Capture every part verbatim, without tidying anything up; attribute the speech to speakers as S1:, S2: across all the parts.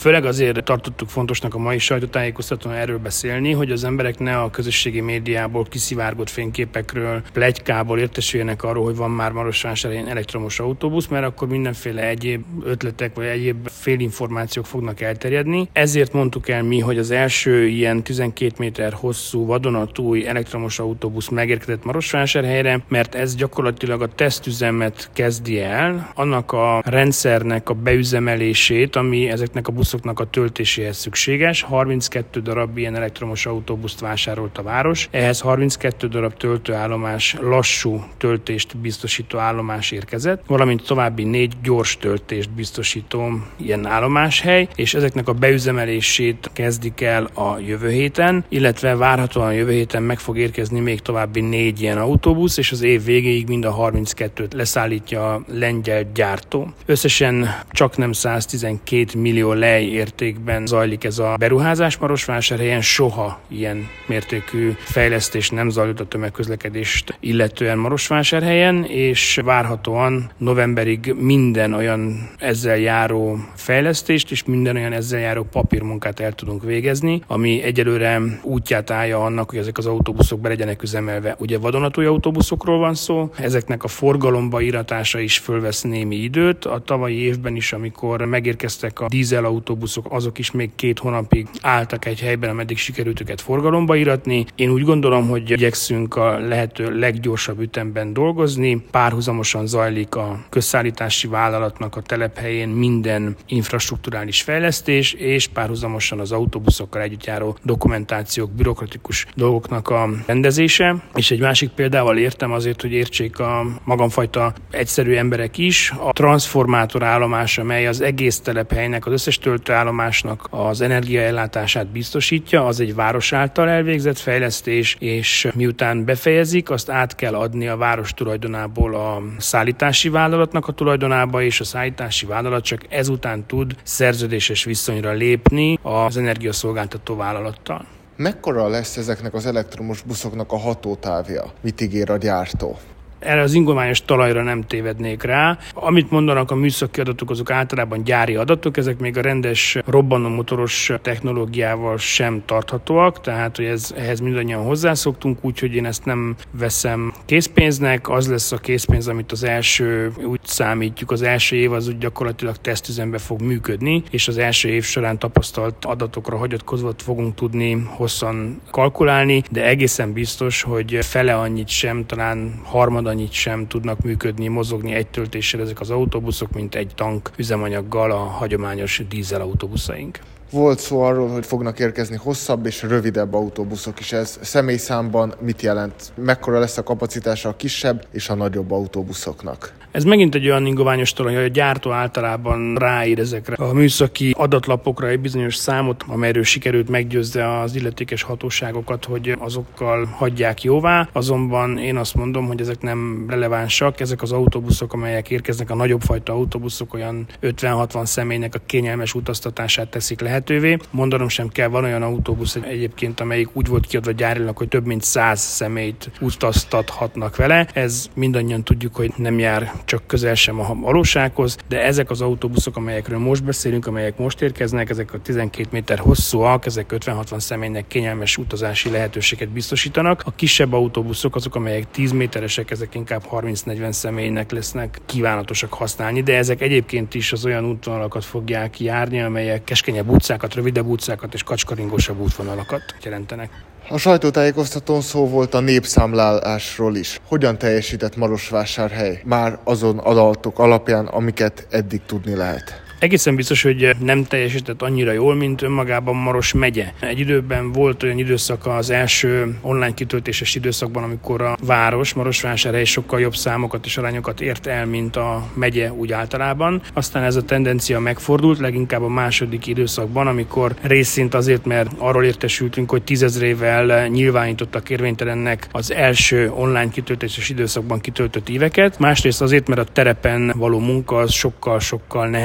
S1: Főleg azért tartottuk fontosnak a mai sajtótájékoztatón erről beszélni, hogy az emberek ne a közösségi médiából kiszivárgott fényképekről, pletykából értesüljenek arról, hogy van már Marosvásárhelyen elektromos autóbusz, mert akkor mindenféle egyéb ötletek vagy egyéb félinformációk fognak elterjedni. Ezért mondtuk el mi, hogy az első ilyen tizenkét méter hosszú vadonatúj elektromos autóbusz megérkezett Marosvásárhelyre, mert ez gyakorlatilag a tesztüzemet kezdi el, annak a rendszernek a beüzemelését, ami ezeknek a buszoknak a töltéséhez szükséges. harminckettő darab ilyen elektromos autóbuszt vásárolt a város. Ehhez harminckettő darab töltőállomás, lassú töltést biztosító állomás érkezett, valamint további négy gyors töltést biztosító ilyen állomáshely, és ezeknek a beüzemelését kezdik el a jövő héten, illetve várhatóan jövő héten meg fog érkezni még további négy ilyen autóbusz, és az év végéig mind a harminckettőt leszállítja a lengyel gyártó. Összesen csaknem száztizenkét millió lej értékben zajlik ez a beruházás Marosvásárhelyen, soha ilyen mértékű fejlesztés nem zajlott a tömegközlekedést illetően Marosvásárhelyen, és várhatóan novemberig minden olyan ezzel járó fejlesztést és minden olyan ezzel járó papírmunkát el tudunk végezni, ami egyelőre útját állja annak, hogy ezek az autóbuszok be legyenek üzemelve. Ugye vadonatúj autóbuszokról van szó, ezeknek a forgalomba íratása is fölvesz némi időt. A tavalyi évben is, amikor megérkeztek a dízel autóbuszok, azok is még két hónapig álltak egy helyben, ameddig sikerült őket forgalomba íratni. Én úgy gondolom, hogy igyekszünk a lehető leggyorsabb ütemben dolgozni. Párhuzamosan zajlik a közszállítási vállalatnak a telephelyén minden infrastrukturális fejlesztés, és párhuzamosan az autóbuszokkal együtt járó dokumentációk, bürokratikus dolgoknak a rendezése. És egy másik példával értem azért, hogy értsék a magamfajta egyszerű emberek is. A transformátor állomás, amely az egész telephelynek, az összes töltőállomásnak az energiaellátását biztosítja, az egy város által elvégzett fejlesztés, és miután befejezik, azt át kell adni a város tulajdonából a szállítási vállalatnak a tulajdonába, és a szállítási vállalat csak ezután tud szerződéses viszonyra lépni az energiaszolgáltató vállalattal.
S2: Mekkora lesz ezeknek az elektromos buszoknak a hatótávja? Mit ígér a gyártó?
S1: Erre az ingományos talajra nem tévednék rá. Amit mondanak a műszaki adatok, azok általában gyári adatok, ezek még a rendes robbanómotoros technológiával sem tarthatóak, tehát hogy ez, ehhez mindannyian hozzászoktunk, úgyhogy én ezt nem veszem készpénznek. Az lesz a készpénz, amit az első, úgy számítjuk, az első év az úgy gyakorlatilag tesztüzembe fog működni, és az első év során tapasztalt adatokra hagyatkozva fogunk tudni hosszan kalkulálni, de egészen biztos, hogy fele annyit sem, talán harmad annyit sem tudnak működni, mozogni egy töltéssel ezek az autóbuszok, mint egy tank üzemanyaggal a hagyományos dízel autóbuszaink.
S2: Volt szó arról, hogy fognak érkezni hosszabb és rövidebb autóbuszok is. Ez személyszámban mit jelent? Mekkora lesz a kapacitása a kisebb és a nagyobb autóbuszoknak?
S1: Ez megint egy olyan ingoványos talaj, hogy a gyártó általában ráír ezekre a műszaki adatlapokra egy bizonyos számot, amelyről sikerült meggyőzze az illetékes hatóságokat, hogy azokkal hagyják jóvá. Azonban én azt mondom, hogy ezek nem relevánsak. Ezek az autóbuszok, amelyek érkeznek, a nagyobb fajta autóbuszok olyan ötven-hatvan személynek a kényelmes utaztatását teszik lehetővé. Mondanom sem kell, van olyan autóbusz egyébként, amelyik úgy volt kiadva gyárilag, hogy több mint száz személyt utaztathatnak vele. Ez mindannyian tudjuk, hogy nem jár csak közel sem a valósághoz, de ezek az autóbuszok, amelyekről most beszélünk, amelyek most érkeznek, ezek a tizenkét méter hosszúak, ezek ötven-hatvan személynek kényelmes utazási lehetőséget biztosítanak. A kisebb autóbuszok, azok, amelyek tíz méteresek, ezek inkább harminc-negyven személynek lesznek kívánatosak használni, de ezek egyébként is az olyan útvonalakat fogják járni, amelyek keskenyebb utcákat, rövidebb utcákat és kacskaringósabb útvonalakat jelentenek.
S2: A sajtótájékoztatón szó volt a népszámlálásról is. Hogyan teljesített Marosvásárhely már azon adatok alapján, amiket eddig tudni lehet?
S1: Egészen biztos, hogy nem teljesített annyira jól, mint önmagában Maros megye. Egy időben volt olyan időszak az első online kitöltéses időszakban, amikor a város, Marosvásárhely sokkal jobb számokat és arányokat ért el, mint a megye úgy általában. Aztán ez a tendencia megfordult, leginkább a második időszakban, amikor részint azért, mert arról értesültünk, hogy tízezrével nyilvánítottak érvénytelennek az első online kitöltéses időszakban kitöltött éveket. Másrészt azért, mert a terepen való munka az sokkal-sokkal nehezebben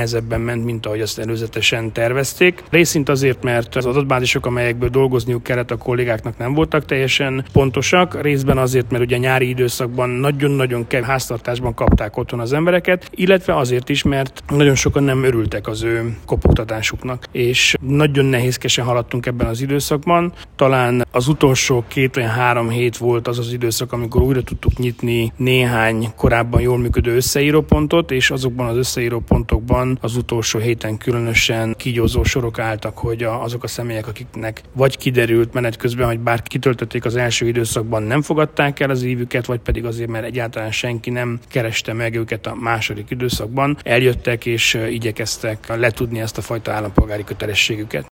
S1: ment, mint ahogy azt előzetesen tervezték. Részint azért, mert az adatbázisok, amelyekből dolgozniuk kellett a kollégáknak, nem voltak teljesen pontosak, részben azért, mert ugye nyári időszakban nagyon-nagyon kevés háztartásban kapták otthon az embereket, illetve azért is, mert nagyon sokan nem örültek az ő kopogtatásuknak, és nagyon nehézkesen haladtunk ebben az időszakban. Talán az utolsó két olyan három hét volt az az időszak, amikor újra tudtuk nyitni néhány korábban jól működő összeírópontot, és azokban az összeírópontokban az utolsó héten különösen kígyózó sorok álltak, hogy azok a személyek, akiknek vagy kiderült menet közben, hogy bár kitöltötték az első időszakban, nem fogadták el az ívüket, vagy pedig azért, mert egyáltalán senki nem kereste meg őket a második időszakban, eljöttek és igyekeztek letudni ezt a fajta állampolgári kötelességüket.